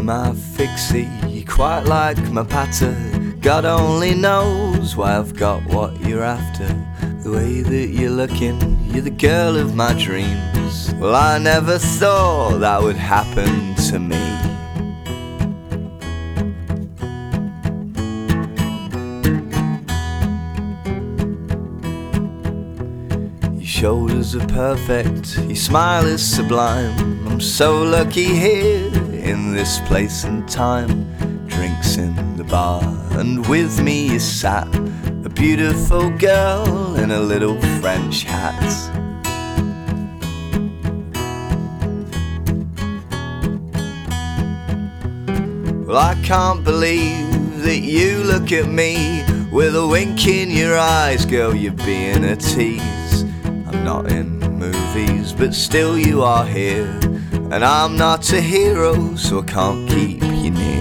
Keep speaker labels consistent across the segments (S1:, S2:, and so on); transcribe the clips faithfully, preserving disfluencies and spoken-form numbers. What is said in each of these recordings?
S1: my fixie, you quite like my patter. God only knows why I've got what you're after. The way that you're looking, you're the girl of my dreams. Well, I never thought that would happen to me. Your shoulders are perfect, your smile is sublime. I'm so lucky here in this place and time. Drinks in the bar, and with me is sat a beautiful girl in a little French hat. Well, I can't believe that you look at me with a wink in your eyes. Girl, you're being a tease. I'm not in movies, but still you are here. And I'm not a hero, so I can't keep you near.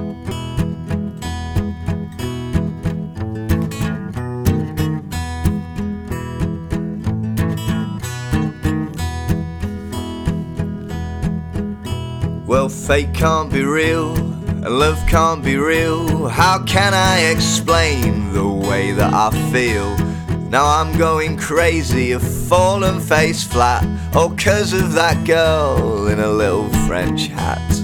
S1: Well, fate can't be real, and love can't be real. How can I explain the way that I feel? Now I'm going crazy, I've fallen face flat, all 'cause of that girl in a little French hat.